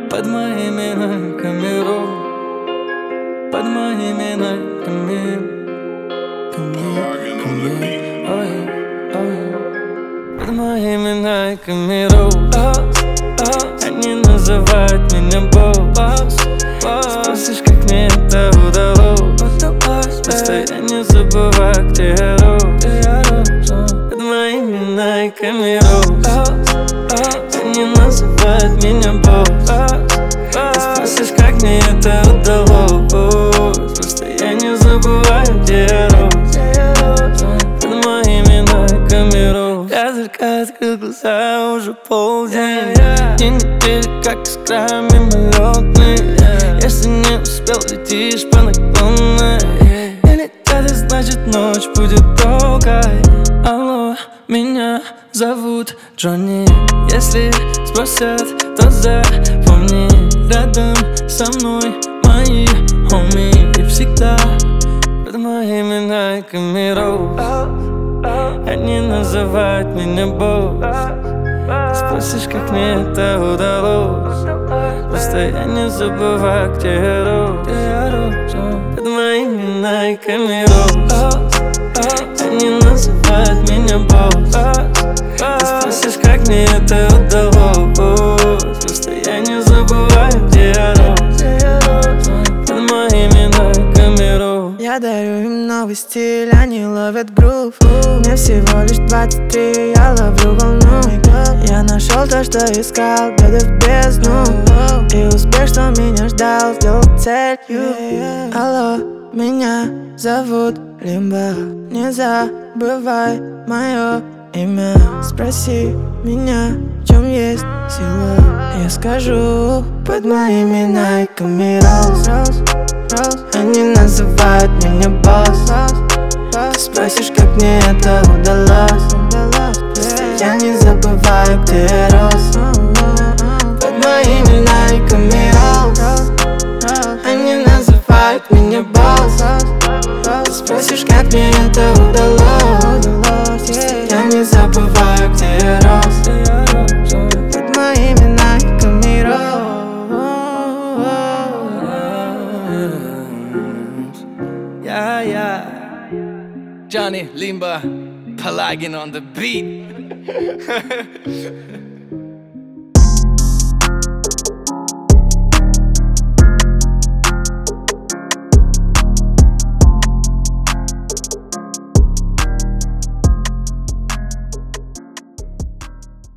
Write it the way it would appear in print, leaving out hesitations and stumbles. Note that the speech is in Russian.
Под моими найками рок, под моими найками, ой, ой. Под моими найками рок, они называют меня босс. Спросишь, как мне это удалось, просто я не забываю, где я рос. Под моими найками рок, они называют меня босс. Спросишь, как мне это удалось, просто я не забываю, где я рос. Под моими найками рос. Я только открыл глаза, уже полдень. День недели, как искра мимолетный. Если не успел, летишь по наклонной. Или это значит, ночь будет долгой. Алло, меня зовут Джонни. Если спросят, то запомни, рядом со мной мои хоми. И всегда под моими найками рос. Они называют меня босс. Спросишь, как мне это удалось, просто я не забываю, где я рос. Под моими найками рос. Они называют меня босс. Спросишь, как мне это удалось, просто я не забываю, где я рос. Под моими найками рос. Я дарю им новый стиль, они ловят грув. Мне всего лишь 23, я ловлю волну. Я нашел то, что искал, глядя в бездну. И успех, что меня ждал, сделал целью. Алло, меня зовут Лимба. Не забывай мое имя. Спроси меня, в чем есть сила. Я скажу, под моими найками рос. Они называют меня босс. Спросишь, как мне это удалось, я не забываю, где я рос. Под моими найками рос. Они называют меня босс. Спросишь, как мне это удалось, я не забываю, где я рос. Под моими найками рос. Yeah. Johnny Limba, Pelagin on the beat.